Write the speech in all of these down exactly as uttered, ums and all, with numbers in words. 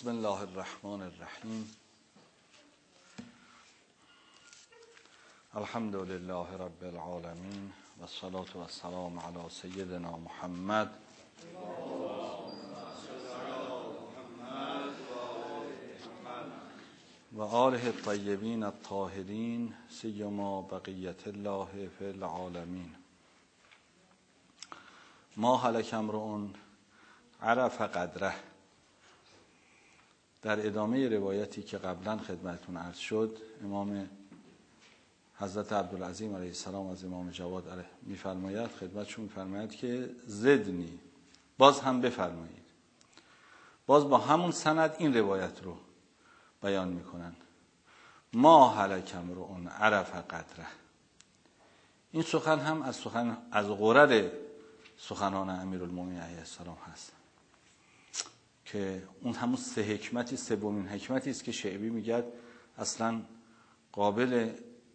بسم الله الرحمن الرحیم. الحمد لله رب العالمین و الصلاة و السلام علی سیدنا محمد و آله الطیبین الطاهرین سیما بقیت الله فی العالمین. ما هلک امرؤ عرف قدره. در ادامه روایتی که قبلا خدمتتون عرض شد، امام حضرت عبدالعظیم علیه السلام از امام جواد علیه میفرماید، خدمتشون میفرماید که زدنی، باز هم بفرمایید. باز با همون سند این روایت رو بیان میکنن. ما هلک امرؤ عرف قدره. این سخن هم از سخن از غرر سخنان امیرالمومنین علیه السلام هست که اون همون سه حکمتی، سومین حکمتی است که شعبی میگه اصلا قابل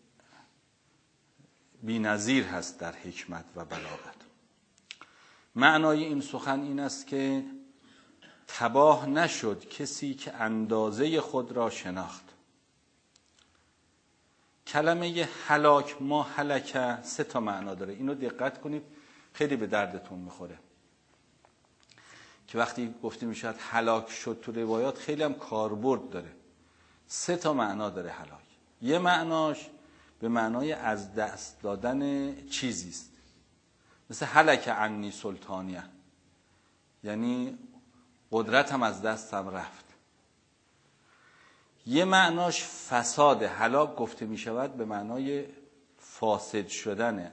بی‌نظیر هست در حکمت و بلاغت. معنای این سخن این است که تباه نشد کسی که اندازه خود را شناخت. کلمه هلاک، ما هلکه، سه تا معنا داره. اینو دقت کنید، خیلی به دردتون میخوره که وقتی گفته میشد هلاک شد تو روایات خیلی هم کاربرد داره. سه تا معنا داره هلاک. یه معناش به معنای از دست دادن چیزی است، مثل هلک عنی سلطانیه، یعنی قدرتم از دستم رفت. یه معناش فساد. هلاک گفته میشود به معنای فاسد شدنه.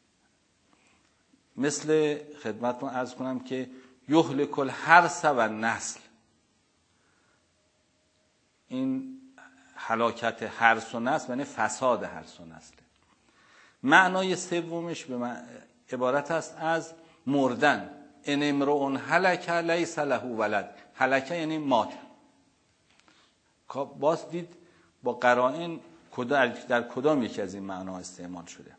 مثل خدمتتون عرض کنم که یهلک الحرث و النسل. این هلاکت حرث و نسل یعنی فساد حرث و نسل. معنای سومش به معنی عبارت است از مردن. ان امرؤ هلک لیس له ولد. هلک یعنی مات. باز دید با قرائن در کدام یکی از این معنا استعمال شده.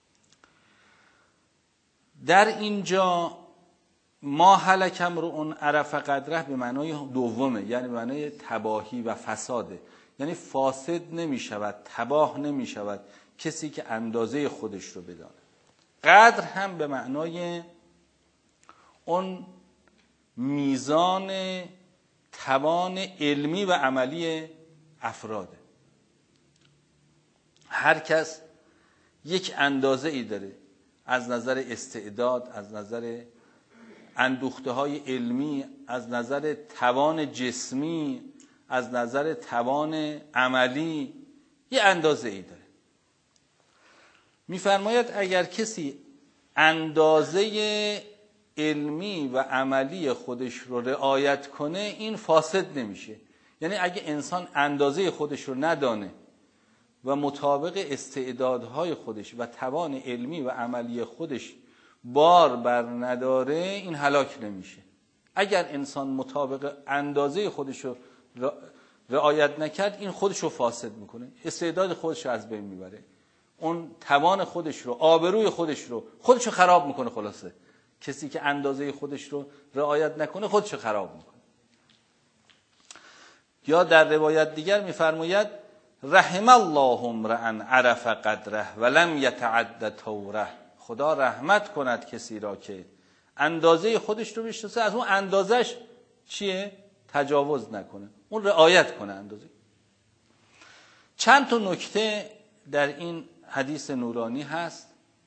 در اینجا ما هلک امرؤ عرف قدره به معنای دومه، یعنی به معنای تباهی و فساده. یعنی فاسد نمی شود، تباه نمی شود کسی که اندازه خودش رو بدانه. قدر هم به معنای اون میزان توان علمی و عملی افراده. هر کس یک اندازه ای داره، از نظر استعداد، از نظر اندوخته های علمی، از نظر توان جسمی، از نظر توان عملی، یه اندازه ای داره. میفرماید اگر کسی اندازه علمی و عملی خودش رو رعایت کنه، این فاسد نمیشه. یعنی اگه انسان اندازه خودش رو ندانه و مطابق استعدادهای خودش و توان علمی و عملی خودش بار بر نداره، این هلاک نمیشه. اگر انسان مطابق اندازه خودش رو رعایت نکرد، این خودش رو فاسد میکنه، استعداد خودش رو از بین میبره، اون توان خودش رو، آبروی خودش رو خودش رو خراب میکنه. خلاصه کسی که اندازه خودش رو رعایت نکنه خودش رو خراب میکنه. یا در روایت دیگر میفرماید رحم الله امرأ عرف قدره ولم یتعد طوره. خدا رحمت کند کسی را که اندازه خودش رو بشناسه، از اون اندازش چیه؟ تجاوز نکنه، اون رعایت کنه اندازه. چند تا نکته در این حدیث نورانی هست.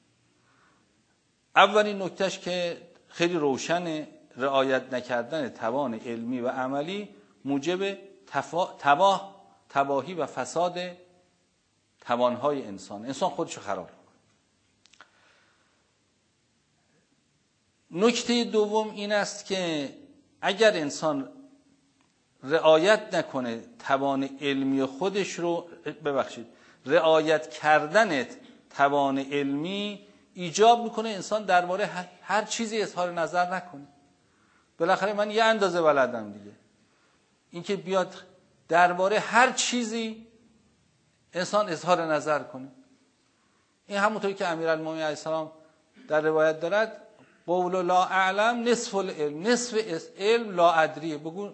اولین نکتهش که خیلی روشن، رعایت نکردن توان علمی و عملی موجب تفا... تباه تباهی و فساد توانهای انسان. انسان خودشو خراب کنه. نکته دوم این است که اگر انسان رعایت نکنه توان علمی خودش رو، ببخشید رعایت کردن توان علمی ایجاب میکنه انسان درباره هر چیزی اظهار نظر نکنه. بالاخره من یه اندازه بلدم دیگه. اینکه بیاد درباره هر چیزی انسان اظهار نظر کنه، این همونطوری که امیرالمومنین علیه السلام در روایت دارد قول لا اعلم نصف العلم، نصف علم لا ادریه. بگو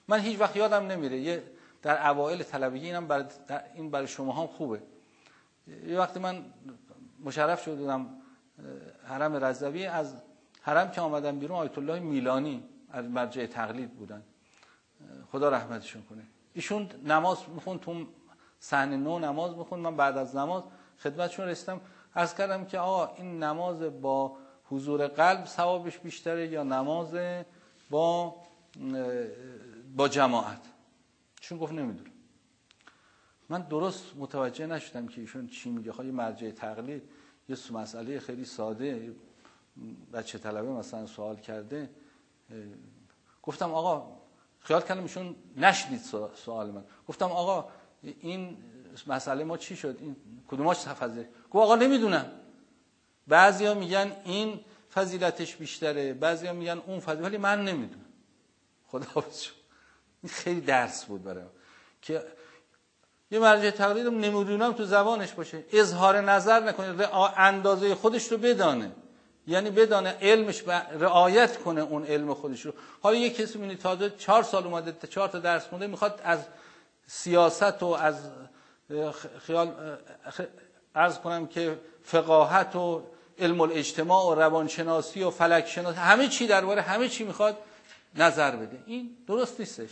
من هیچ وقت یادم نمیره، یه در اوایل طلبگی، اینم برای این برای شما هم خوبه، یه وقتی من مشرف شده بودم حرم رضوی، از حرم که آمدم بیرون آیت الله میلانی از مرجع تقلید بودن، خدا رحمتشون کنه. ایشون نماز میخوند، تو صحن نو نماز میخوند. من بعد از نماز خدمتشون رسیدم، عرض کردم که آقا این نماز با حضور قلب ثوابش بیشتره یا نماز با با جماعت؟ ایشون گفت نمیدونم. من درست متوجه نشدم که ایشون چی میگه. خواهی مرجع تقلید یه مسئله خیلی ساده، بچه طلبه مثلا سوال کرده، گفتم آقا، خیال کردم ایشون نشنید سوال من، گفتم آقا این مسئله ما چی شد، این کدوماش فضیلت؟ گفت آقا نمیدونم، بعضیا میگن این فضیلتش بیشتره، بعضیا میگن اون فضیلت، ولی من نمیدونم. خداحافظ شد. این خیلی درس بود برایم که یه مرجع تقلیدم نمیدونم تو زبانش باشه، اظهار نظر نکنه، اندازه خودش رو بدانه، یعنی بدانه علمش رعایت کنه اون علم خودش رو. حالا یه کسی میبینی تازه چهار سال اومده، چهار تا درس خونده، میخواد از سیاست و از خیال عرض کنم که فقاهت و علم الاجتماع و روانشناسی و فلک شناسی، همه چی درباره همه چی میخواد نظر بده. این درست نیستش.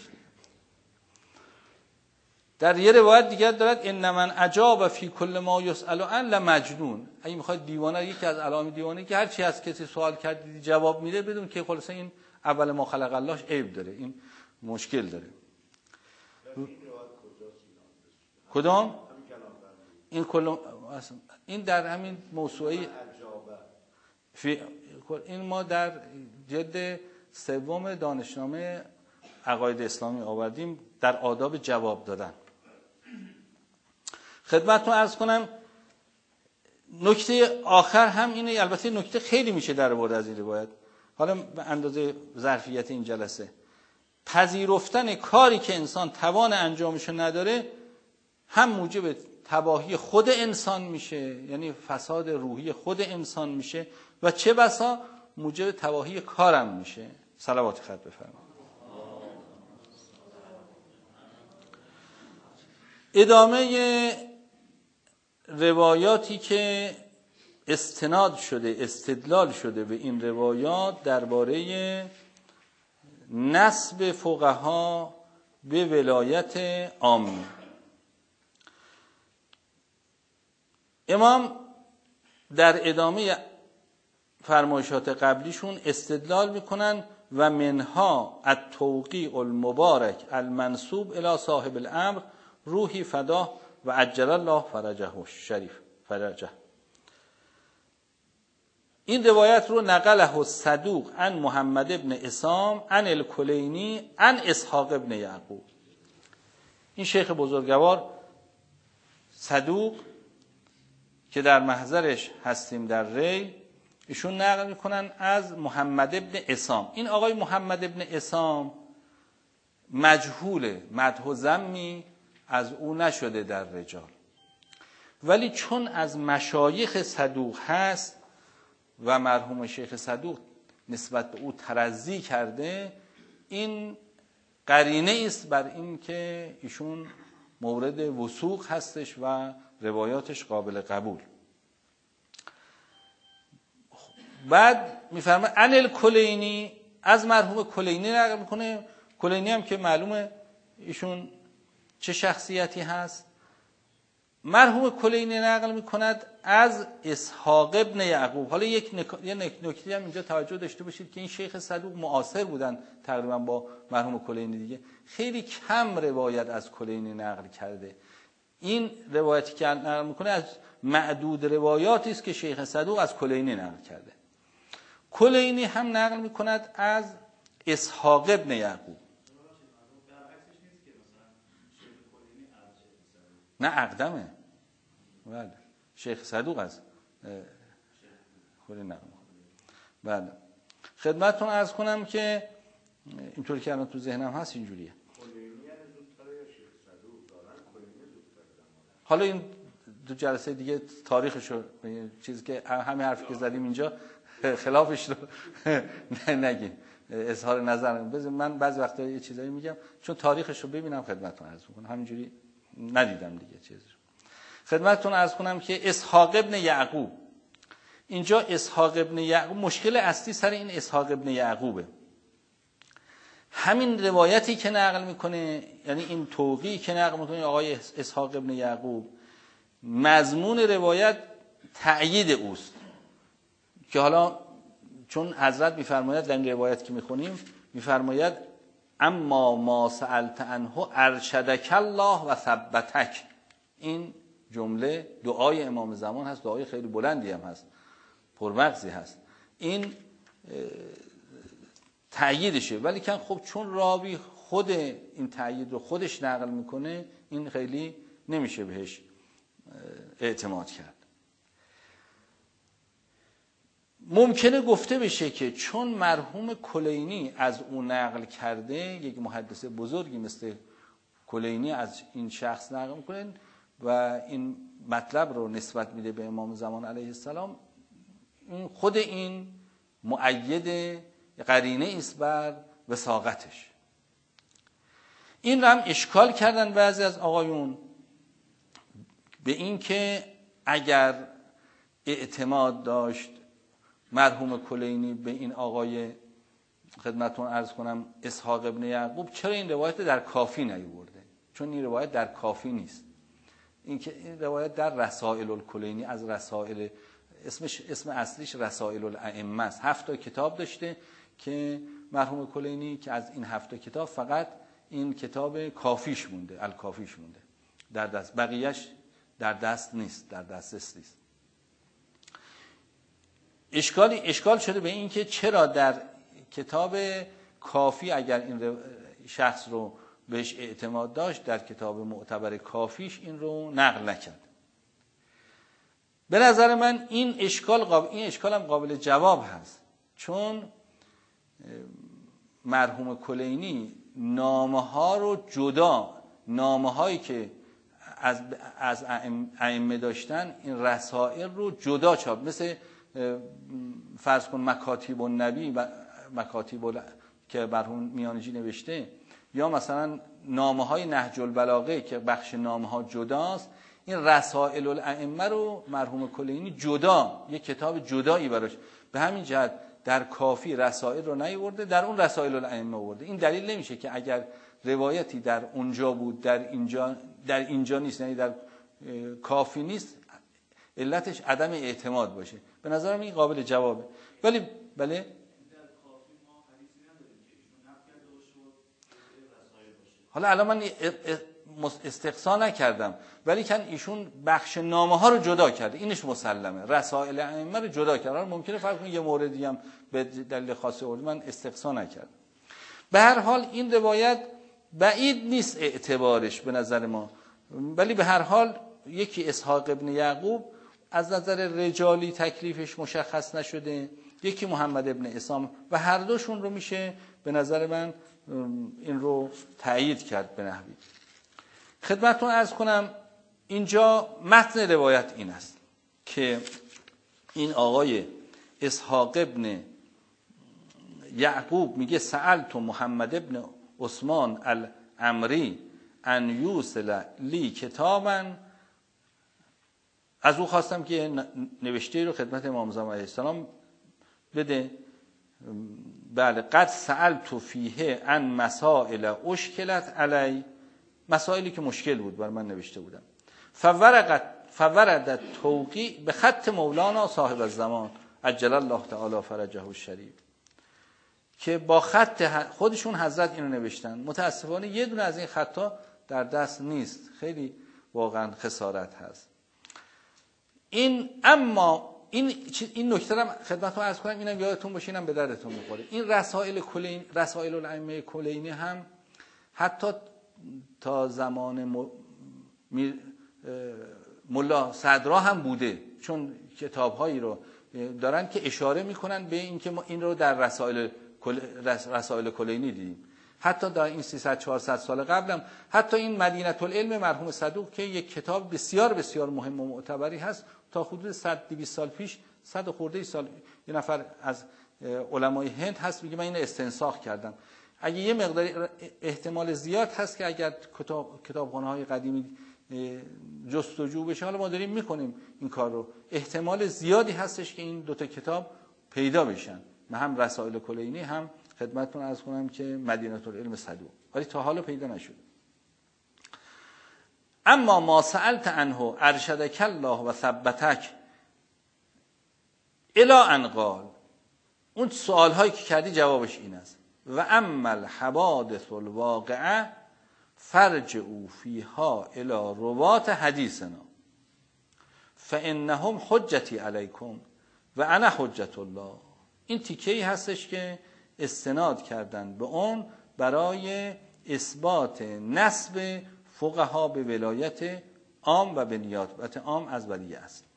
در یه روایت دیگر دارد ان من اجاب فی کل ما یسأل عن لمجنون. اگه میخواد دیوانه، یکی از علائم دیوانه که هر چی از کسی سوال کرد جواب میده بدون که خلاصه این اول ما خلق اللهش عیب داره، این مشکل داره. کدام؟ این کل این در همین موسوعه فی این ما در جلد سوم دانشنامه عقاید اسلامی آوردیم در آداب جواب دادن. خدمتتون عرض کنم نکته آخر هم اینه، البته نکته خیلی میشه در آورد از این روایت، حالا به اندازه ظرفیت این جلسه. پذیرفتن کاری که انسان توان انجامشو نداره هم موجب تباهی خود انسان میشه، یعنی فساد روحی خود انسان میشه، و چه بسا موجب تباهی کارم میشه. صلوات خط بفرمایید. ادامه روایاتی که استناد شده، استدلال شده به این روایات درباره نسب فقها به ولایت عامه. امام در ادامه فرمایشات قبلیشون استدلال میکنن و منها التوقیع المبارک المنسوب الی صاحب الامر روحی فداه و عجل الله فرجه شریف فرجه. این روایت رو نقله صدوق عن محمد ابن اسام عن الکلینی عن اسحاق ابن یعقوب. این شیخ بزرگوار صدوق که در محضرش هستیم در ری، ایشون نقل میکنن از محمد ابن اسام. این آقای محمد ابن اسام مجهوله، مدح و ذمی از او نشده در رجال، ولی چون از مشایخ صدوق هست و مرحوم شیخ صدوق نسبت به او ترضی کرده، این قرینه است بر این که ایشون مورد وثوق هستش و روایاتش قابل قبول. بعد میفرمه عن الکلینی، از مرحوم کلینی نقل میکنه. کلینی هم که معلومه ایشون چه شخصیتی هست. مرحوم کلینی نقل میکند از اسحاق ابن یعقوب. حالا یک نک... یه نکته هم اینجا توجه داشته باشید که این شیخ صدوق معاصر بودن تقریبا با مرحوم کلینی دیگه، خیلی کم روایت از کلینی نقل کرده. این روایتی که نقل میکنه از معدود روایاتی است که شیخ صدوق از کلینی نقل کرده. کلینی هم نقل میکند از اسحاق ابن یعقوب. نه اقدمه، بله شیخ صدوق از کلینی نقل میکنه. بله خدمتتون عرض کنم که اینطوری که الان تو ذهنم هست اینجوریه. حالا این دو جلسه دیگه تاریخشو، چیزی که همین حرفی که زدیم اینجا خلافش رو نگیم. اظهار نظر بذار من بعضی وقتا یه چیزایی میگم چون تاریخش رو ببینم خدمتتون عرض میکنم، همینجوری ندیدم دیگه چیزی خدمتتون عرض کنم که اسحاق ابن یعقوب، اینجا اسحاق ابن یعقوب مشکل اصلی سر این اسحاق ابن یعقوبه. همین روایتی که نقل میکنه، یعنی این توقیعی که نقل میکنه آقای اسحاق ابن یعقوب، مضمون روایت تأیید اوست که حالا چون حضرت میفرماید در این روایت که میخونیم میفرماید اما ما سألت عنه ارشدک الله و ثبتک. این جمله دعای امام زمان هست، دعای خیلی بلندی هم هست، پرمغزی هست، این تأییدشه. ولی که خب چون راوی خود این تأیید رو خودش نقل میکنه این خیلی نمیشه بهش اعتماد کرد. ممکنه گفته بشه که چون مرحوم کلینی از او نقل کرده، یک محدث بزرگی مثل کلینی از این شخص نقل میکنه و این مطلب رو نسبت میده به امام زمان علیه السلام، خود این مؤید قرینه است بر وثاقتش. این رو هم اشکال کردن بعضی از آقایون به این که اگر اعتماد داشت مرحوم کلینی به این آقای خدمتتون عرض کنم اسحاق ابن یعقوب، چرا این روایت در کافی نیورده؟ چون این روایت در کافی نیست. این که این روایت در رسائل الکلینی از رسائل، اسمش اسم اصلیش رسائل الائمه است. هفت تا کتاب داشته که مرحوم کلینی که از این هفت تا کتاب فقط این کتاب کافیش مونده، الکافیش مونده در دست، بقیهش در دست نیست، در دسترس نیست. اشکالی اشکال شده به این که چرا در کتاب کافی اگر این شخص رو بهش اعتماد داشت، در کتاب معتبر کافیش این رو نقل نکرد. به نظر من این اشکال قابل این اشکال هم قابل جواب هست، چون مرحوم کلینی نامه ها رو جدا، نامه هایی که از از ائمه داشتن این رسائل رو جدا چاپ، مثل فرض کن مکاتیب النبی و مکاتیب که مرحوم میانجی نوشته، یا مثلا نامه های نهج البلاغه که بخش نامه ها جداست، این رسائل الائمه رو مرحوم کلینی جدا یک کتاب جدایی براش، به همین جهت در کافی رسائل رو نیورده، در اون رسائل الائمه آورده. این دلیل نمیشه که اگر روایتی در اونجا بود در اینجا در اینجا نیست، یعنی در کافی نیست، علتش عدم اعتماد باشه. به نظرم این قابل جوابه. ولی بله حالا الان من استقصا نکردم، ولی کن ایشون بخش نامه ها رو جدا کرده، اینش مسلمه، رسائل ائمه رو جدا کرده. ممکنه فرض کنید یه موردی هم به دلیل خاصی آورد، من استقصا نکردم. به هر حال این روایت بعید نیست اعتبارش به نظر ما، ولی به هر حال یکی اسحاق ابن یعقوب از نظر رجالی تکلیفش مشخص نشده، یکی محمد ابن اسام، و هر دوشون رو میشه به نظر من این رو تأیید کرد به نحوی. خدمتتون عرض کنم اینجا متن روایت این است که این آقای اسحاق ابن یعقوب میگه سألت محمد ابن عثمان العمری ان یوصل لی کتابا، از او خواستم که نوشته رو خدمت امام زمان علیه السلام بده. بله، قد سألت فیه عن مسائل اشکلت علی، مسائلی که مشکل بود بر من نوشته بودم. فورقت فورد توقیع به خط مولانا صاحب الزمان عجل الله تعالی فرجه الشریف، که با خط خودشون حضرت اینو نوشتن. متاسفانه یه دونه از این خطا در دست نیست، خیلی واقعا خسارت هست. این اما این این نکته رو خدمتتون عرض کنم، اینم یادتون باشه، اینم به دردتون میخوره. این رسائل کلینی، رسائل الائمه کلینی هم حتی تا زمان م... ملا صدرا هم بوده، چون کتاب‌هایی رو دارن که اشاره میکنن به اینکه ما این رو در رسائل کل... رسائل کلینی دیدیم. حتی در این سیصد چهارصد سال قبلم، حتی این مدینه العلم مرحوم صدوق که یک کتاب بسیار بسیار مهم و معتبری هست، تا حدود صد دویست سال پیش، صد خورده سال، یه نفر از علمای هند هست میگه من اینو استنساخ کردم. اگه یه مقدار احتمال زیاد هست که اگر کتاب کتابخانه‌های قدیمی جستجو بشه، حالا ما داریم میکنیم این کار رو، احتمال زیادی هستش که این دوتا کتاب پیدا بشن، هم رسائل کلینی هم خدمتتون عرض کنم که مدینه العلم صدوق، ولی تا حالا پیدا نشد. اما ما سألت عنه ارشدک الله و ثبتک الی ان قال، اون سوال هایی که کردی جوابش این است: و اما الحوادث الواقعه فرجعوا فیها الی روات حدیثنا فانهم حجتی علیکم و انا حجت الله. این تیکه‌ای هستش که استناد کردن به اون برای اثبات نسب فقها به ولایت عام و به نیابت عام از ولی است.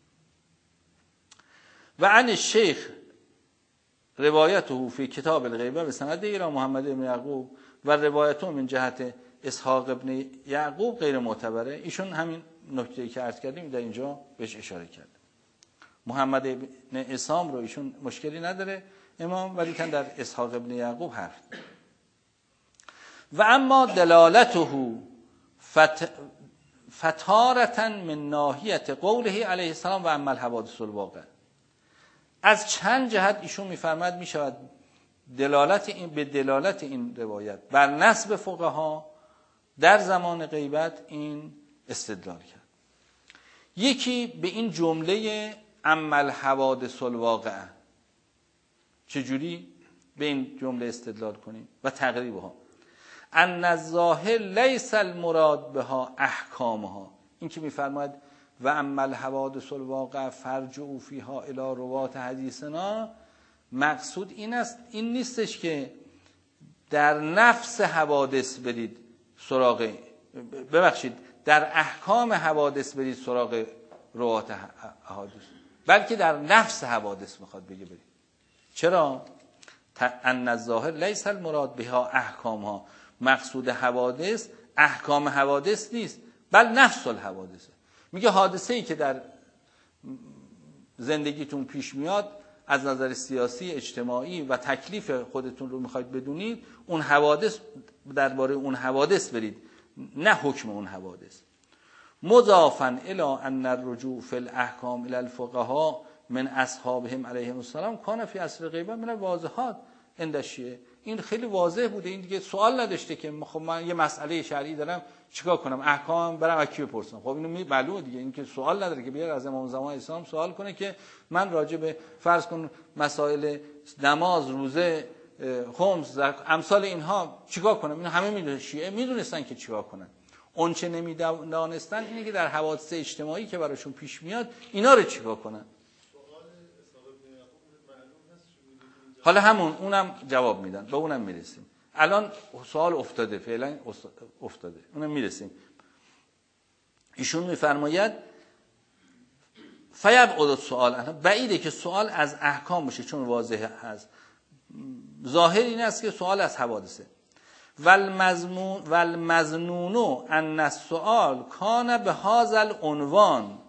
و عن الشیخ روایته فی کتاب الغیبه به سند الى محمد بن یعقوب و روایته من جهت اسحاق ابن یعقوب غیر معتبره. ایشون همین نکته‌ای که عرض کردیم در اینجا بهش اشاره کرد. محمد ابن اسام رو ایشون مشکلی نداره امام، ولی کن در اسحاق ابن یعقوب حرف. و اما دلالته فت... فتارة من ناحیت قوله علیه السلام و اما الحوادث الواقع، از چند جهت ایشون میفرماد میشود دلالت این به دلالت این روایت بر نسب فقها در زمان غیبت این استدلال کرد. یکی به این جمله اما الحوادث الواقع، چجوری به این جمله استدلال کنیم و تقریبها؟ ان الظاهر لیس المراد بها احکامها، این که میفرماید و اما الحوادث الواقع فرجعوا فیها الی روات حدیثنا، مقصود این است، این نیستش که در نفس حوادث برید سراغ، ببخشید در احکام حوادث برید سراغ روات حوادث، بلکه در نفس حوادث میخواد بگه برید. چرا؟ ان الظاهر لیس المراد بها احکامها، مقصود حوادث احکام حوادث نیست بل نفس الحوادثه. میگه حادثه ای که در زندگیتون پیش میاد از نظر سیاسی، اجتماعی و تکلیف خودتون رو میخواید بدونید، اون حوادث، درباره اون حوادث برید، نه حکم اون حوادث. مضافا الی ان الرجوع فی الاحکام الی الفقهاء من اصحابهم علیهم السلام کان فی عصر غیبه من الواضحات عند الشیعه. این خیلی واضح بوده، این دیگه سوال نداشته که خب من یه مسئله شرعی دارم چیکار کنم، احکام برم از کی بپرسم. خب اینو معلومه دیگه، این که سوال نداره که بیاد از امام زمان اسلام سوال کنه که من راجع به فرض کن مسائل نماز، روزه، خمس، امثال اینها چیکار کنم. اینو همه میدونه، شیعه میدونستن که چیکار کنن. اون چه نمیدونستن اینه که در حوادث اجتماعی که براشون پیش میاد اینا رو چیکار کنن. حالا همون اونم جواب میدن، به اونم میرسیم. الان سوال افتاده، فعلا افتاده، اونم میرسیم. ایشون میفرماید فیبعد السؤال، بعیده که سوال از احکام باشه چون واضح هست. ظاهر این است که سوال از حوادثه. والمضمون والمظنون ان السؤال کان بهذا العنوان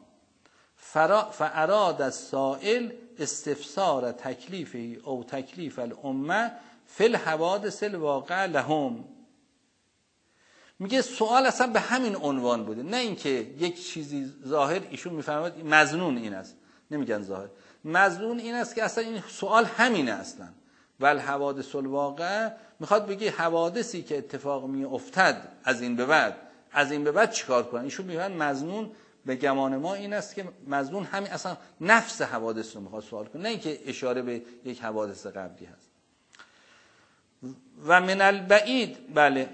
فاراد السائل استفسار تکلیفی او تکلیف الامه فی الحوادث الواقع لهم. میگه سوال اصلا به همین عنوان بوده، نه اینکه یک چیزی ظاهر. ایشون میفرماید مظنون این است، نمیگن ظاهر، مظنون این است که اصلا این سوال همینه اصلا. و الحوادث الواقع میخواد بگه حوادثی که اتفاق میافتد از این به بعد، از این به بعد چیکار کنن. ایشون میگن مظنون به گمان ما این است که مظنون همین اصلا نفس حوادث رو میخواد سوال کنه، نه اینکه اشاره به یک حوادث قبلی هست. و من البعید، بله،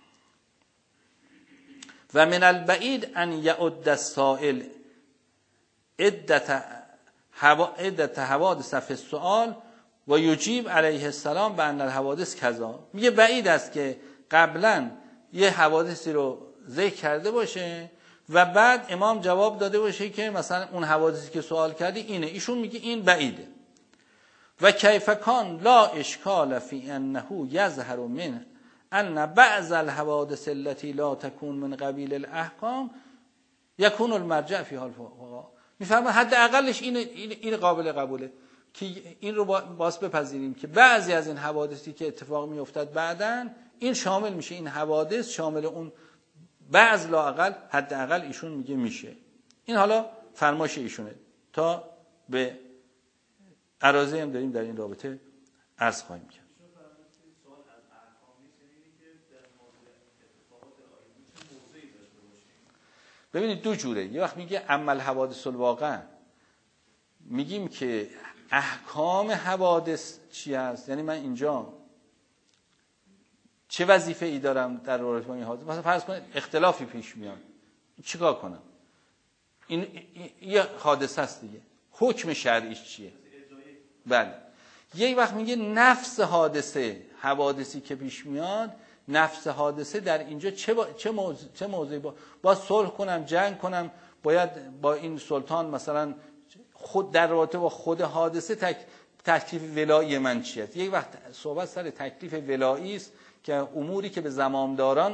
و من البعید ان یعد السائل عدت عدت حوادث فی السؤال و یجیب علیه السلام بان الحوادث کذا. میگه بعید است که قبلا یه حوادثی رو ذکر کرده باشه و بعد امام جواب داده باشه که مثلا اون حوادثی که سوال کردی اینه. ایشون میگه این بعیده. و کیف کان لا اشکال فی انه یظهر من ان بعض الحوادث التي لا تكون من قبیل الاحکام یکون المرجع فیها الفقهاء. میفهمه حداقلش این این قابل قبوله. که این رو باز بپذیریم که بعضی از این حوادثی که اتفاق میافتد بعداً این شامل میشه، این حوادث شامل اون بعض لااقل حداقل ایشون میگه میشه. این حالا فرمایش ایشونه تا به عراضی هم داریم در این رابطه عرض خواهیم کرد. ببینید دو جوره. یه وقت میگه اما الحوادث الواقع، میگیم که احکام حوادث چی هست، یعنی من اینجا چه وظیفه ای دارم در رابطه با این حادثه. مثلا فرض کنید اختلافی پیش میاد، چیکار کنم؟ این یه حادثه است دیگه، حکم شرعیش چیه؟ بله. یه وقت میگه نفس حادثه، حوادثی که پیش میاد، نفس حادثه در اینجا چه با... چه موضوع چه موضوعی با با صلح کنم، جنگ کنم، باید با این سلطان مثلا خود در رابطه با خود حادثه تک... تکلیف ولایی من چیه؟ یک وقت صحبت سر تکلیف ولایی است که اموری که به زمامداران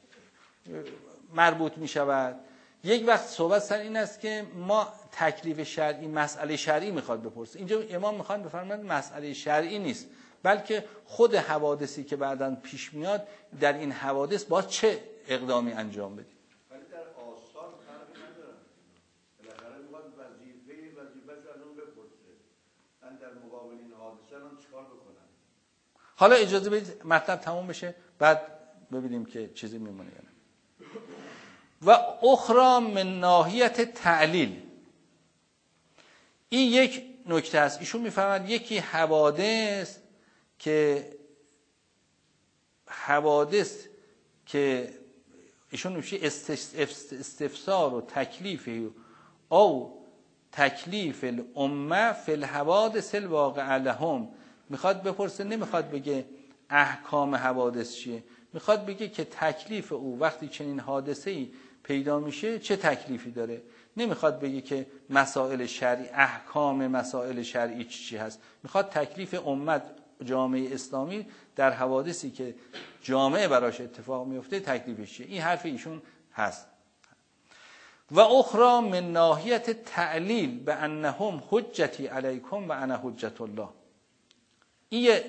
مربوط می شود. یک وقت صحبت سر این است که ما تکلیف شرعی، مسئله شرعی میخواد بپرسه. اینجا امام میخواد بفرماید مسئله شرعی نیست، بلکه خود حوادثی که بعداً پیش میاد، در این حوادث باید چه اقدامی انجام بدیم. ولی در آثار فرقی نداره. بالاخره میخواد وظیفه وظیفه‌ش از اون بپرسه. من در مقابل این حادثه الان چیکار بکنم؟ حالا اجازه بدید مطلب تموم بشه، بعد ببینیم که چیزی میمونه یا نه. و اخرى من ناحیت تعلیل، این یک نکته است. ایشون میفهمد یکی حوادث که حوادث که ایشون میشه استفسار و تکلیف او تکلیف الامه فی الحوادث الواقعه لهم، میخواد بپرسه، نمیخواد بگه احکام حوادث چیه، میخواد بگه که تکلیف او وقتی چنین حادثه‌ای پیدا میشه چه تکلیفی داره. نمیخواد بگه که مسائل شرعی، احکام مسائل شرعی چی هست، میخواد تکلیف امت، جامعه اسلامی در حوادثی که جامعه براش اتفاق میفته تکلیفش چیه. این حرف ایشون هست. و اخرى من ناحیت تعلیل به انهم حجتی علیکم و انا حجت الله. این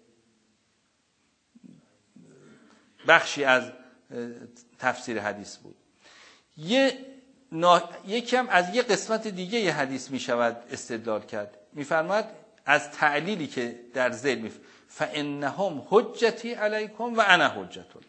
بخشی از تفسیر حدیث بود. یه نا... یکم از یه قسمت دیگه یه حدیث می شود استدلال کرد. میفرماد از تعلیلی که در ذیل می فانهم حجتی علیکم و انا حجت الله.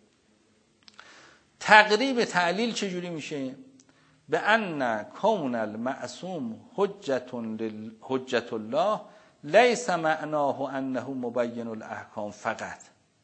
تقریب تعلیل چجوری میشه؟ به ان کون المعصوم حجت لل... حجت الله لیس معناه انه مبین الاحکام فقط.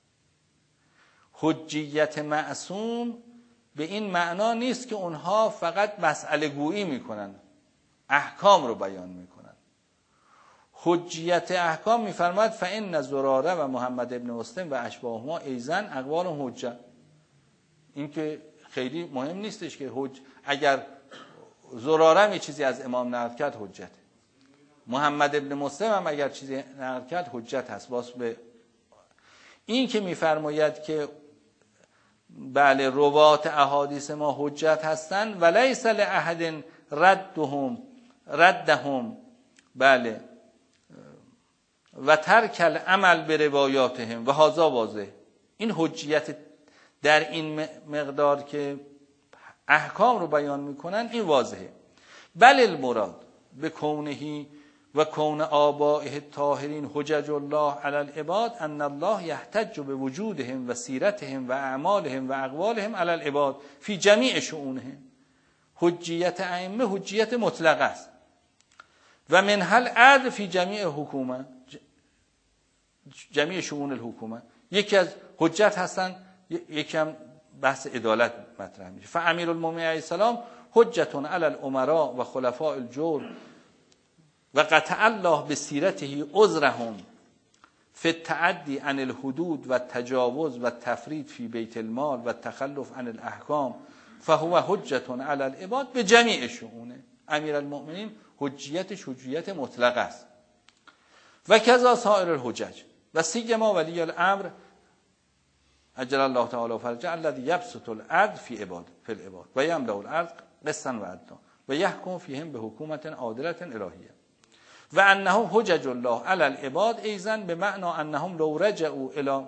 حجیت معصوم به این معنا نیست که اونها فقط مسئله گویی میکنن، احکام رو بیان میکنن. حجیت احکام میفرماد فإن زراره و محمد ابن مسلم و اشباههما ایزن اقوال حجه. این که خیلی مهم نیستش که حج... اگر زراره یه چیزی از امام نقل کرد حجته، محمد ابن مسلم هم اگر چیزی نقل کرد حجت هست. باز به این که میفرماید که بله روات احادیث ما حجت هستند و لیس لاحد ردهم ردهم بله و ترک العمل به روایاتهم و هذا واضح. این حجیت در این مقدار که احکام رو بیان میکنن این واضحه. بل المراد به کونهی و کون آبائه الطاهرین حجج الله علی العباد ان الله یحتج به وجودهم و سیرتهم و اعمالهم و اقوالهم علی العباد فی جمیع شؤونهم. حجیت ائمه حجیت مطلق است و منها العدل فی جمیع حکومه، جمیع شؤون الحکومه. یکی از حجت هستن، یکی هم بحث عدالت مطرح میشه. فامیر المؤمنین علیه السلام حجت علی الامراء و خلفاء الجور و قطع الله به سیرته عذرهم فی التعدی عن الحدود و تجاوز و تفرید فی بیت المال و تخلف عن الاحکام فهو حجت علی العباد به جمیع شؤونه. امیر المؤمنین حجیتش حجیت مطلق است. و کذا سایر الحجج و سیما ولی الامر عجل الله تعالی فرجه الذی یبسط العدل فی عباد فی العباد و یملأ الارض قسطا و عدلا و یحکم فیهم به حکومت عادلة الهیه. و انهم حجج الله علی العباد ایضا به معنی انهم لو رجعوا الی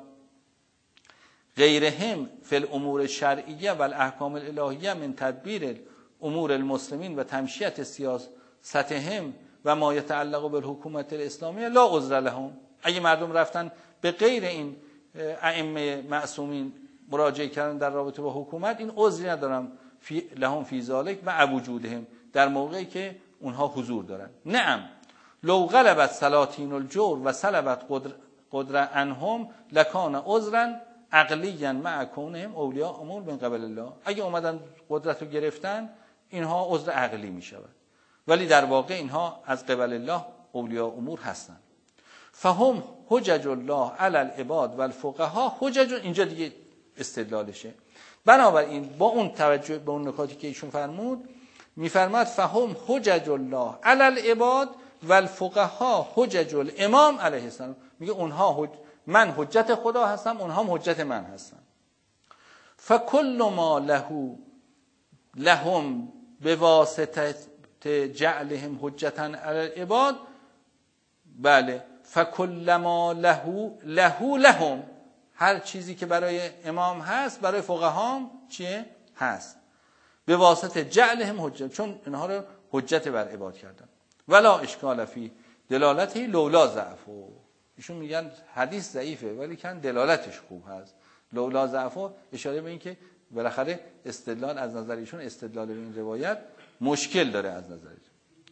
غیرهم فی الامور الشرعیه و الاحکام الالهیه من تدبیر امور المسلمین و تمشیت سیاستهم و ما یتعلق بالحکومت الاسلامیه لا عذر لهم. اگه مردم رفتن به غیر این ائمه معصومین مراجعه کردن در رابطه با حکومت، این عذری ندارم فی لهم فی ذلک و وجودهم، در موقعی که اونها حضور دارن. نعم لو غلبت سلاطین الجور و سلبت قدر قدر عنهم لکان عذرا عقلیا مع کونهم اولیاء امور من قبل الله. اگه اومدن قدرت رو گرفتن، اینها عذر عقلی می شود، ولی در واقع اینها از قبل الله اولیاء امور هستند. فهم حجج الله علی العباد و الفقها حجج. اینجا دیگه استدلالشه. بنابراین با اون توجه به اون نکاتی که ایشون فرمود، میفرماد فهم حجج الله علی العباد و الفقها حجج الامام علیه السلام. میگه اونها حج... من حجت خدا هستم، اونها هم حجت من هستم. فکل ما له لهم بواسطه جعلهم حجتا علی العباد، بله، فکل ما له له لهم، هر چیزی که برای امام هست برای فقهام چیه؟ هست. به واسطه جعلهم حجت، چون اینها رو حجت بر عباد کردن. ولا اشکال فی دلالتی لولا ضعفو. ایشون میگن حدیث ضعیفه ولی کن دلالتش خوب هست. لولا ضعفو اشاره به این که بالاخره استدلال از نظر ایشون، استدلال این روایت مشکل داره از نظر ایشون.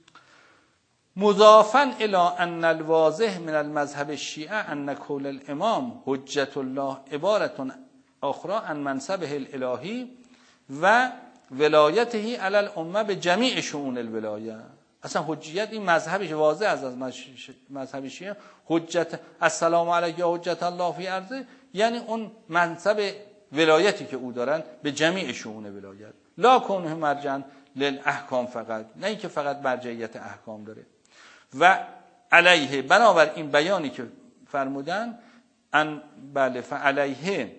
مضافا الی ان الواضح من المذهب الشیعه ان قول الامام حجت الله عبارت اخرى عن منصبه الالهی و ولایته علی الامه به جمیع شؤون الولایه. اصلا حجیت این مذهبش واضح از از مذهب شیعه، حجت السلام علیک یا حجت الله فی ارضه، یعنی اون منصب ولایتی که او دارن به جمیع شؤون ولایت، لا کونه مرجعا للاحکام فقط، نه اینکه فقط مرجعیت احکام داره. و علیه، بنابر این بیانی که فرمودن ان بله فعلیه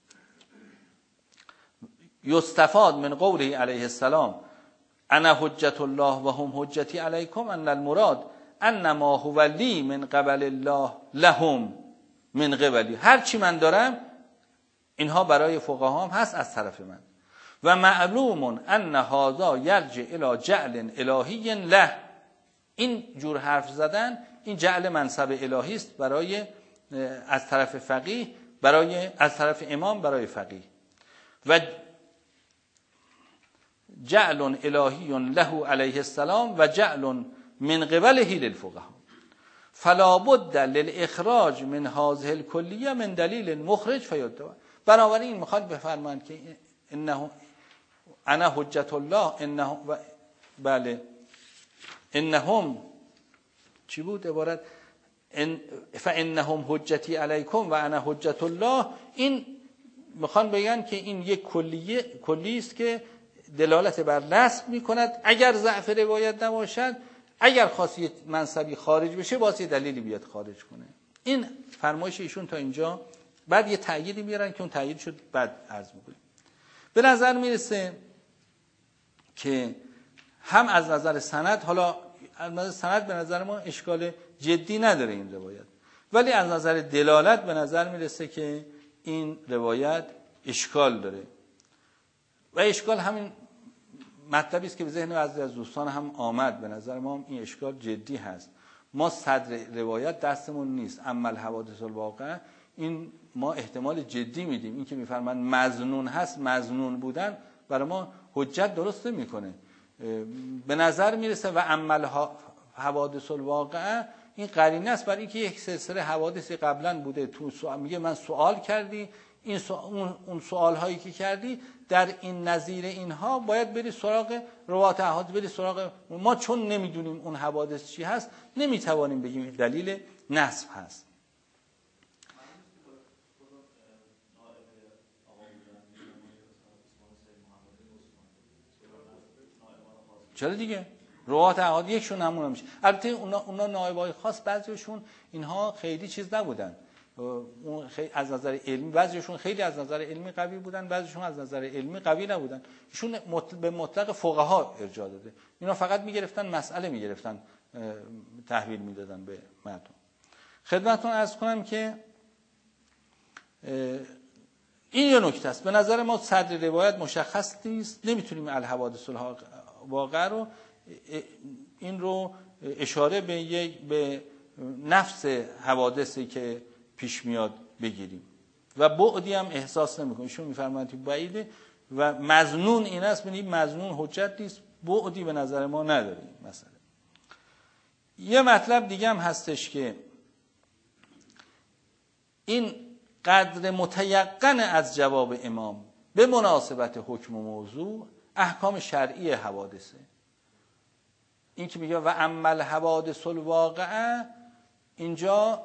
یستفاد من قوله علیه السلام انا حجت الله و هم حجتی علیکم ان المراد ان ما هو لی من قبل الله لهم من قبلی. هر چی من دارم اینها برای فقهام هست از طرف من. و معلوم ان هذا یرجع الی جعل الهی له. این جور حرف زدن این جعل منصب الهی است برای از طرف فقیه، برای از طرف امام برای فقیه. و جعل الهی له علیه السلام و جعل من قبله للفقهاء. فلا بد للاخراج من هذه الکلیه من دلیل مخرج فیدعا. بنابراین میخواد بفرمایند که انه انا حجت الله انه بله انهم چی بود عبارت ان فانهم حجتی علیکم و انا حجت الله. این میخوان بگن که این یک کلیه کلی است که دلالت بر نسب میکند. اگر ضعف روایت نباشد، اگر خاصیت منصبی خارج بشه، واسه دلیلی بیاد خارج کنه. این فرمایش ایشون تا اینجا. بعد یه تأییدی میارن که اون تأیید شد بعد عرض میکنیم. به نظر میرسه که هم از نظر سند، حالا از نظر سند به نظر ما اشکال جدی نداره این روایت، ولی از نظر دلالت به نظر میرسه که این روایت اشکال داره. و اشکال همین مطلبی است که به ذهن بعضی از دوستان هم آمد. به نظر ما هم این اشکال جدی هست. ما صدر روایت دستمون نیست، اما الحوادث الواقع این ما احتمال جدی میدیم. این که میفرمایند مظنون هست، مظنون بودن برای ما حجت درست نمیکنه. به نظر میرسه و اما حوادث الواقع این قرینه است برای اینکه یک سلسله حوادثی قبلا بوده. تو سوال میگه من سوال کردی، این سوال اون سوال هایی که کردی در این نظیر اینها باید بری سراغ روات احادیث، بری سراغ ما. چون نمیدونیم اون حوادث چی هست، نمیتوانیم بگیم دلیل نسب هست. چرا دیگه روات احادیث یکشون همون میشه. البته اونا اونا نایبای خاص بعضیشون اینها خیلی چیز نبودن، اون خیلی از نظر علمی بعضیشون خیلی از نظر علمی قوی بودن، بعضیشون از نظر علمی قوی نبودن. ایشون به مطلق فقها ارجاع داده. اینا فقط میگرفتن مسئله میگرفتن، تحویل میدادن به مردم. خدمتتون عرض کنم که این یه نکته است. به نظر ما صدر روایت مشخص نیست، نمیتونیم الحوادث الواقعه رو این رو اشاره به یک به نفس حوادثی که پیش میاد بگیریم و بعدی هم احساس نمیکنیم. ایشون میفرمایند بعیده و مظنون این است، ببینید مظنون حجت نیست، بعدی به نظر ما نداریم. مثلا یه مطلب دیگه هم هستش که این قدر متیقن از جواب امام به مناسبت حکم و موضوع احکام شرعی حوادثه. این که میگه و اما الحوادث الواقعه، اینجا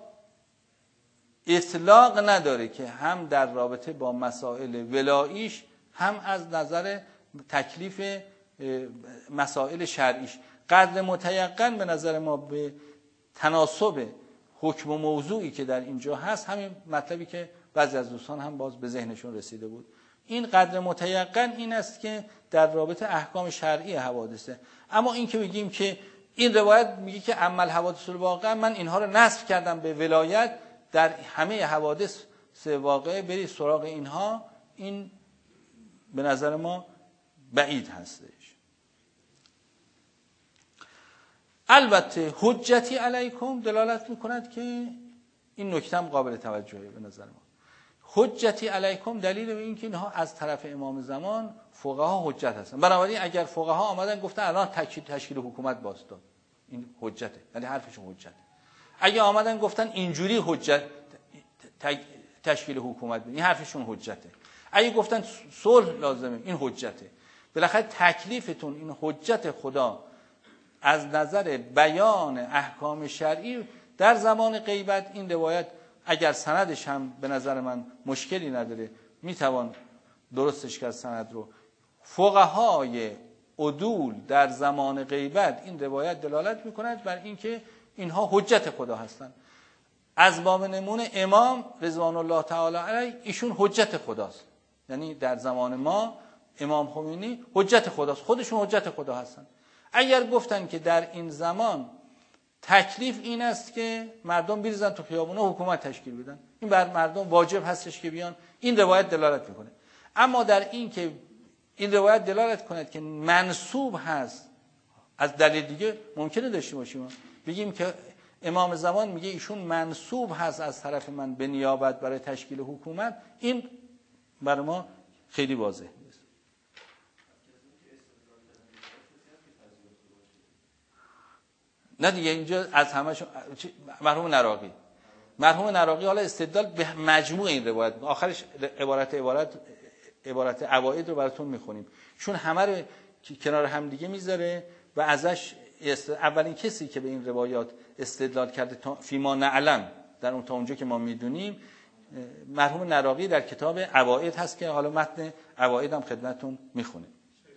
اطلاق نداره که هم در رابطه با مسائل ولاییش هم از نظر تکلیف مسائل شرعیش. قدر متیقن به نظر ما به تناسب حکم و موضوعی که در اینجا هست، همین مطلبی که بعضی از دوستان هم باز به ذهنشون رسیده بود. این قدر متیقن این است که در رابطه احکام شرعی حوادثه. اما این که بگیم که این روایت میگه که عمل حوادث الواقعه، من اینها رو نسب کردم به ولایت، در همه حوادث واقعه برید سراغ اینها، این به نظر ما بعید هستش. البته حجتی علیکم دلالت میکند که این نکته هم قابل توجهه به نظر ما. حجتی علیکم دلیل به این که اینها از طرف امام زمان فقها حجت هستن. بنابراین اگر فقها آمدن گفتن الان تشکیل تشکیل حکومت باستاد، این حجته، یعنی حرفشون حجته. اگه آمدن گفتن اینجوری حجت تشکیل حکومت، این حرفشون حجته. اگه گفتن صلح لازمه، این حجته. بالاخره تکلیفتون این حجت خدا از نظر بیان احکام شرعی در زمان غیبت. این روایت اگر سندش هم به نظر من مشکلی نداره، میتوان درستش کرد سند رو. فقهای عدول در زمان غیبت این روایت دلالت میکند بر اینکه اینها حجت خدا هستند. از باب نمونه امام رضوان الله تعالی علیه، ایشون حجت خداست. یعنی در زمان ما امام خمینی حجت خداست، خودشون حجت خدا هستند. اگر گفتن که در این زمان تکلیف این است که مردم بریزن تو خیابونا حکومت تشکیل بدن، این بر مردم واجب هستش که بیان، این روایت دلالت میکنه. اما در این که این روایت دلالت کند که منسوب هست، از دلیل دیگه ممکنه داشته باشیم بگیم که امام زمان میگه ایشون منسوب هست از طرف من به نیابت برای تشکیل حکومت، این بر ما خیلی واضح نیست. نه دیگه اینجا از همه‌شون مرحوم نراقی مرحوم نراقی حالا استدلال به مجموع این روایت، آخرش عبارت عبارت عبارت عواید رو براتون میخونیم، چون همه رو کنار هم دیگه میذاره و ازش اولین کسی که به این روایات استدلال کرده فیما نعلم، در اون تا اونجا که ما میدونیم، مرحوم نراقی در کتاب عواید هست که حالا متن عواید هم خدمتتون میخونیم.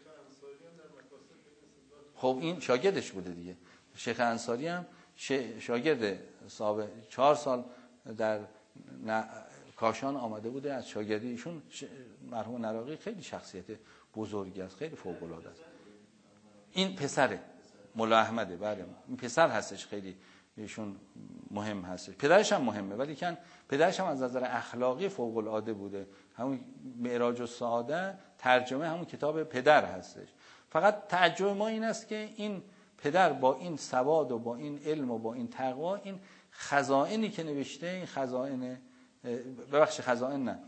خب این شاگردش بوده دیگه. شیخ انصاری هم شاگرد صاحب چهار سال در کاشان آمده بوده، از شاگردی ایشون مرحوم نراقی خیلی شخصیت بزرگی است، خیلی فوق العاده است. این پسره مولا احمده، بله این پسر هستش، خیلی ایشون مهم هستش. پدرش هم مهمه، ولی کن پدرش هم از نظر اخلاقی فوق العاده بوده. همون معراج السعاده ترجمه همون کتاب پدر هستش. فقط تعجب ما این است که این پدر با این سواد و با این علم و با این تقوا، این خزائنی که نوشته، این خزائن ببخش خزائن نه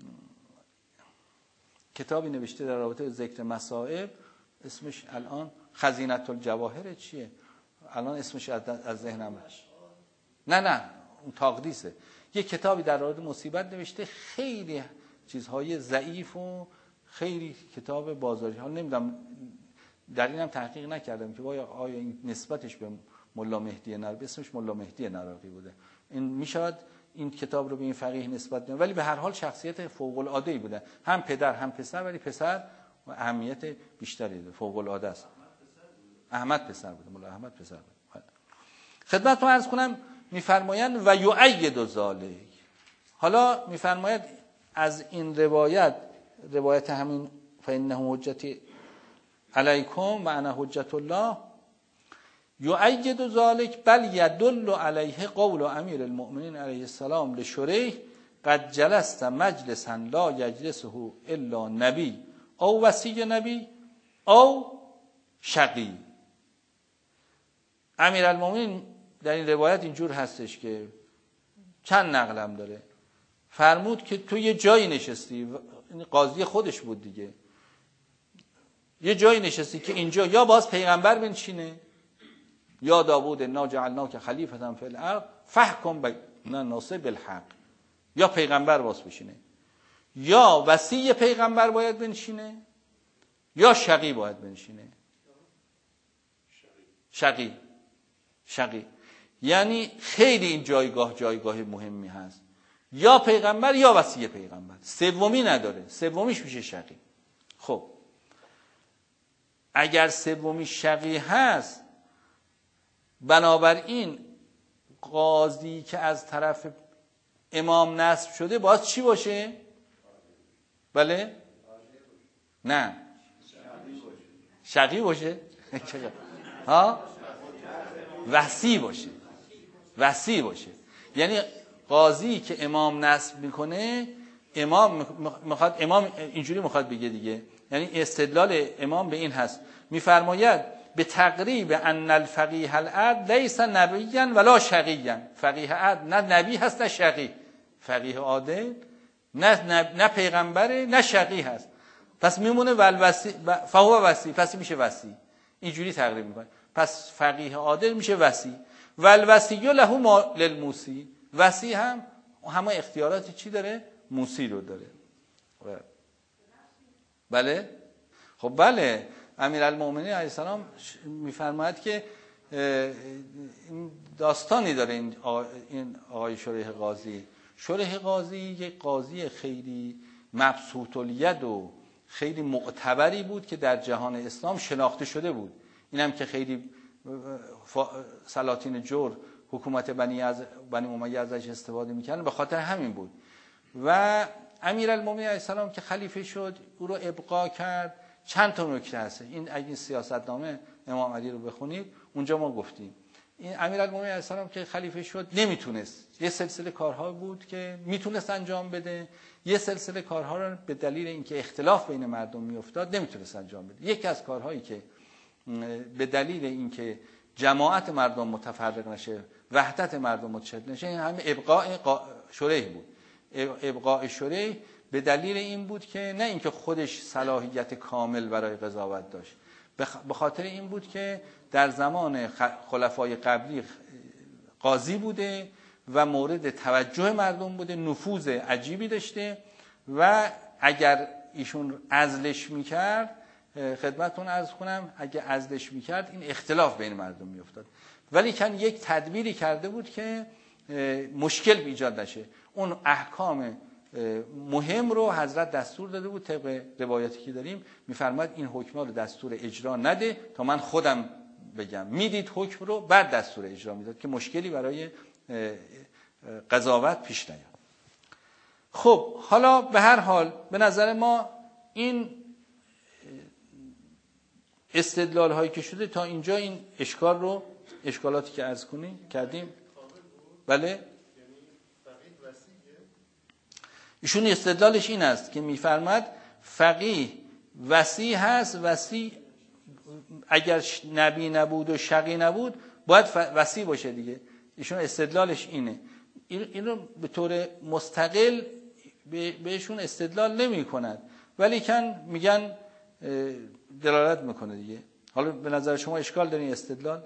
کتابی نوشته در رابطه ذکر مصائب، اسمش الان خزینة الجواهر چیه؟ الان اسمش از ذهنم نه نه اون تقدیسه. یه کتابی در رابطه مصیبت نوشته، خیلی چیزهای ضعیف و خیلی کتاب بازاری. حالا نمیدونم، در اینم تحقیق نکردم که آیا این نسبتش به مولا مهدی نراقی، اسمش مولا مهدی نراقی بوده، این میشود این کتاب رو به این فقیه نسبت بدیم، ولی به هر حال شخصیت فوق العاده ای بوده، هم پدر هم پسر، ولی پسر اهمیت بیشتری داره، فوق العاده است. احمد پسر بوده، مولا احمد پسر بوده. خدمتتون عرض کنم میفرمایند و یؤید ذالک. حالا میفرماید از این روایت، روایت همین فانه حجتی علیکم و انا حجت الله، یؤید ذلک بل یدل علیه قول امیر المؤمنین علیه السلام لشریح قد جلست مجلسا لا یجلسه الا نبی او وصی نبی او شقی. امیر المؤمنین در این روایت اینجور هستش که چند نقلم داره، فرمود که تو یه جایی نشستی، قاضی خودش بود دیگه، یه جایی نشستی که اینجا یا باز پیغمبر بنشینه یا داوود انا جعلناک خلیفة فی الارض فاحکم بین الناس بالحق، یا پیغمبر باز بشینه، یا وصی پیغمبر باید بنشینه یا شقی باید بنشینه. شقی شقی یعنی خیلی این جایگاه جایگاه مهمی هست، یا پیغمبر یا وصی پیغمبر، سومی نداره، سومیش میشه شقی. خب اگر سومی شقی هست، بنابراین قاضی که از طرف امام نصب شده باید چی باشه؟ بله؟ نه شقی باشه؟ ها؟ وصی باشه. وصی باشه یعنی قاضی که امام نصب میکنه، امام میخواد، امام اینجوری میخواد بگه دیگه، یعنی استدلال امام به این هست، میفرماید به تقریب ان الفقیه العدل لیس نبیا ولا شقیا. فقیه عدل نه نبی هست نه شقی، فقیه عادل نه نه پیغمبره نه شقی هست، پس میمونه والوصی فهو وصی، پس میشه وصی. اینجوری تقریب میکنه، پس فقیه عادل میشه وصی. والوصی له ما للموسی، وصی هم همه اختیارات چی داره؟ موسی رو داره. بله؟ خب بله، امیرالمومنین علیه السلام میفرماید که داستانی داره این آقای شریح قاضی. شریح قاضی یک قاضی خیلی مبسوط الید و خیلی معتبری بود که در جهان اسلام شناخته شده بود. اینم که خیلی سلاطین جور حکومت بنی از بنی امیه ازش استفاده میکردن به خاطر همین بود. و امیرالمومنین علیه السلام که خلیفه شد او رو ابقا کرد. چند تا نکته هست، این اگه این سیاستنامه امام علی رو بخونید اونجا ما گفتیم این امیرالمومنین علیه السلام که خلیفه شد نمیتونست، یه سلسله کارها بود که میتونست انجام بده، یه سلسله کارها رو به دلیل اینکه اختلاف بین مردم میافتاد نمیتونست انجام بده. یکی از کارهایی که به دلیل اینکه جماعت مردم متفرق نشه، وحدت مردم متشدد نشه، این همین ابقاء شریح بود. ابقاء شریح به دلیل این بود که نه اینکه خودش صلاحیت کامل برای قضاوت داشت، به خاطر این بود که در زمان خلفای قبلی قاضی بوده و مورد توجه مردم بوده، نفوذ عجیبی داشته و اگر ایشون عزلش میکرد، خدمتتون عرض کنم، اگه عزلش میکرد این اختلاف بین مردم میافتاد. ولی کن یک تدبیری کرده بود که مشکل ایجاد نشه. اون احکام مهم رو حضرت دستور داده بود، طبق روایتی که داریم میفرماید این حکما رو دستور اجرا نده تا من خودم بگم. میدید حکم رو بعد دستور اجرا میداد که مشکلی برای قضاوت پیش نیاد. خب حالا به هر حال به نظر ما این استدلال هایی که شده تا اینجا این اشکال رو، اشکالاتی که عرض کنیم کردیم. بله ایشون استدلالش این است که میفرماد فقیه وصی هست، وصی اگر نبی نبود و شقی نبود باید وصی باشه دیگه. ایشون استدلالش اینه. این رو به طور مستقل بهشون استدلال نمی کند ولی کن میگن دلالت میکنه دیگه. حالا به نظر شما اشکال داره این استدلال؟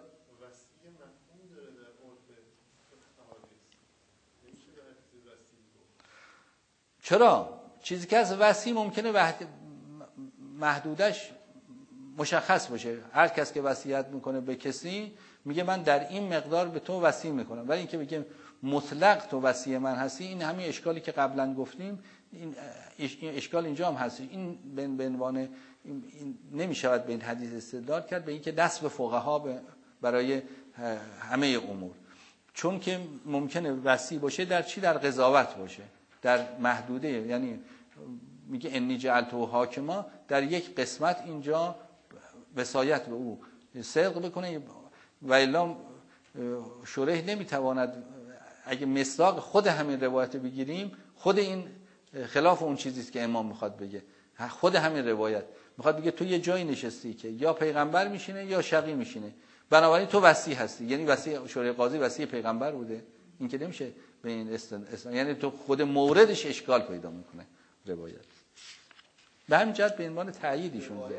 چرا؟ چیزی که از وصی ممکنه وحد... محدودش مشخص باشه. هر کس که وصیت میکنه به کسی میگه من در این مقدار به تو وصی میکنم، ولی اینکه بگه مطلق تو وصی من هستی، این همین اشکالی که قبلا گفتیم، این اشکال اینجا هم هست. این به عنوان نمیشود به این حدیث استدلال کرد به اینکه دست به فقها برای همه امور، چون که ممکنه وصی باشه در چی؟ در قضاوت باشه، در محدوده. یعنی میگه انی جعلته حاکما، در یک قسمت اینجا وصایت به او صدق بکنه، و الا شریح نمیتواند، اگه مصداق خود همین روایت بگیریم، خود این خلاف اون چیزی است که امام میخواد بگه. خود همین روایت میخواد بگه تو یه جایی نشستی که یا پیغمبر میشینه یا شقی میشینه، بنابراین تو وصی هستی. یعنی وصی شریح قاضی وصی پیغمبر بوده؟ این که نمیشه به این استن... استن... یعنی تو خود موردش اشکال پیدا میکنه روایت. به همین جهت به عنوان تأیید ایشون زیاد.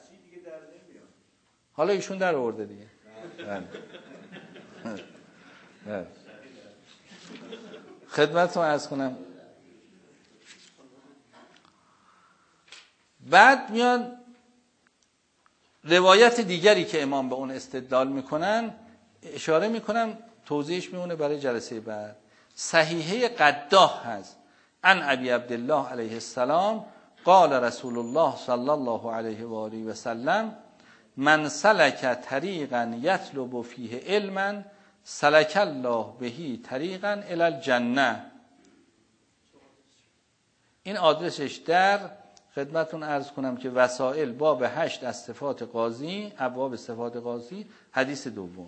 حالا ایشون در آورده دیگه. خدمتتون عرض کنم، بعد میان روایت دیگری که امام به اون استدلال میکنن اشاره میکنم، توضیحش میمونه برای جلسه بعد. صحیحه قداح هست عن ابی عبدالله علیه السلام قال رسول الله صلی الله علیه و آله و سلم من سلک طریقا یطلب فیه علما سلک الله بهی طریقا الی الجنه. این آدرسش در خدمتون عرض کنم که وسائل باب هشت از صفات قاضی، ابواب صفات قاضی، حدیث دوم.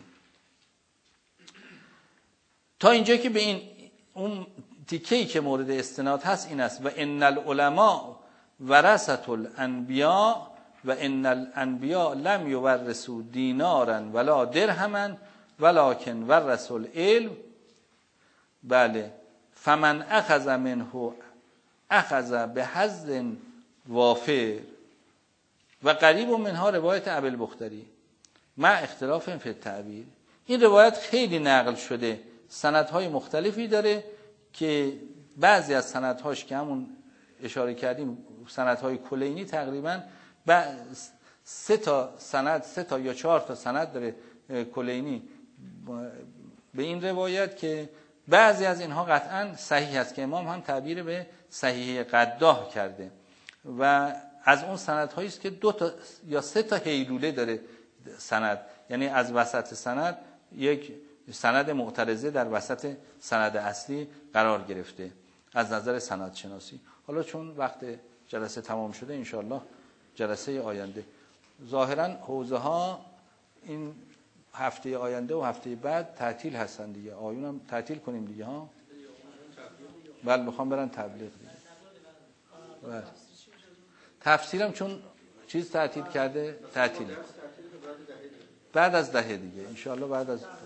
تا اینجا که به این اون تیکه‌ای که مورد استناد هست این است: و ان العلماء ورثة الانبیاء و ان الانبیاء لم یورثوا دینارا ولا درهما ولکن ورثوا العلم. بله، فمن اخذ منه اخذ بحظ وافر و قریب منها روایت ابوالبختری مع اختلاف فی التعبیر. این روایت خیلی نقل شده، سندهای مختلفی داره که بعضی از سندهاش که همون اشاره کردیم سندهای کلینی تقریبا سه تا سند سه تا یا چهار تا سند داره کلینی به این روایت که بعضی از اینها قطعا صحیح است که امام هم تعبیر به صحیح قداح کرده و از اون سندهایی است که دو تا یا سه تا هیلوله داره سند، یعنی از وسط سند یک سند معترضه در وسط سند اصلی قرار گرفته از نظر سند شناسی. حالا چون وقت جلسه تمام شده انشاءالله جلسه آینده ظاهرا حوزه ها این هفته آینده و هفته بعد تعطیل هستن دیگه، آیون هم تعطیل کنیم دیگه ها. بله میخوام برن تبلیغ دیگه. بله تفسیرم چون چیز تعطیل کرده تعطیله بعد از دهه دیگه انشاءالله، بعد از